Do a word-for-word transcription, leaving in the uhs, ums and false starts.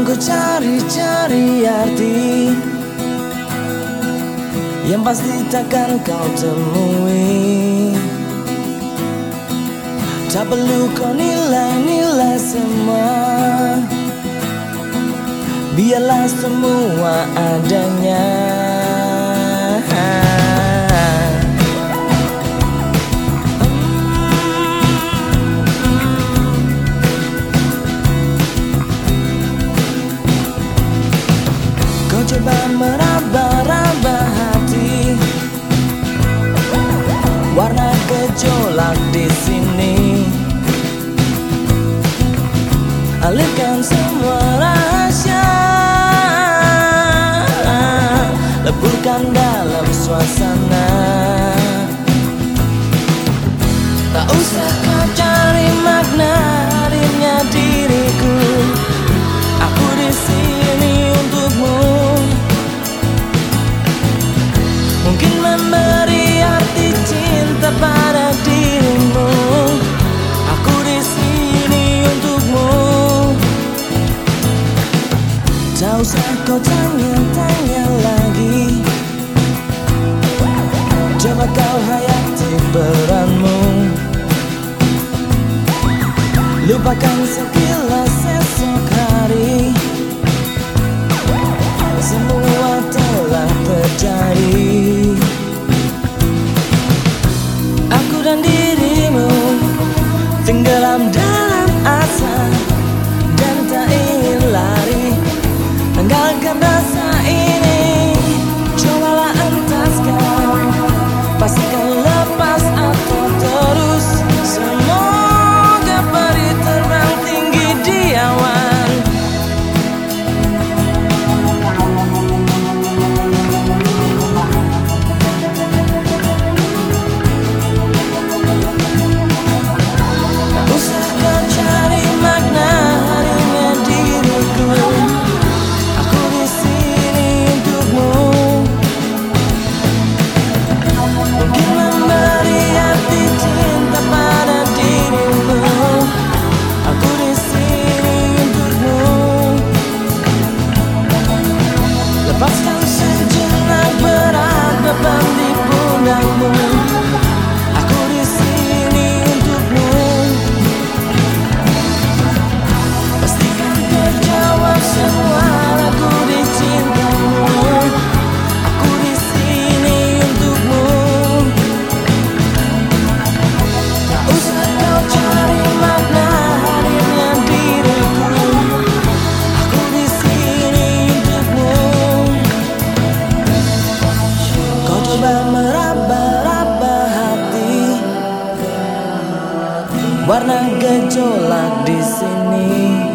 ku cari-cari arti yang pasti takkan kau temui. Tak perlu kau nilai-nilai semua, biarlah semua adanya. Kau coba meraba-raba hati, warna gejolak di sini. Alirkan semua rahasia, leburkan dalam suasana. Tak usah kau cari makna hadirnya diriku, aku di sini untukmu. Mungkin memberi arti cinta pada dirimu, aku di sini untukmu. Tak usah kau tanya-tanya lagi, coba kau hayati peranmu. Lupakan sekilas esok hari, semua telah terjadi. Aku dan dirimu tenggelam dalam asa dan tak ingin lari. Tinggalkan rasa ini, cobalah entaskan, pastikan lepas atau terus. Semoga peri terbang tinggi di awan. Tak usah kau cari makna harinya diriku, aku di sini untukmu. Mungkin memberi arti cinta pada dirimu, aku di sini untukmu. Lepaskan sejenak berat beban di pundakmu, aku di sini untukmu. Pastikan terjawab semua ragu di cintamu, aku di sini untukmu. Tak usah kau cari makna hadirnya diriku, aku di sini untukmu. Kau coba meraba-raba hati, warna gejolak di sini.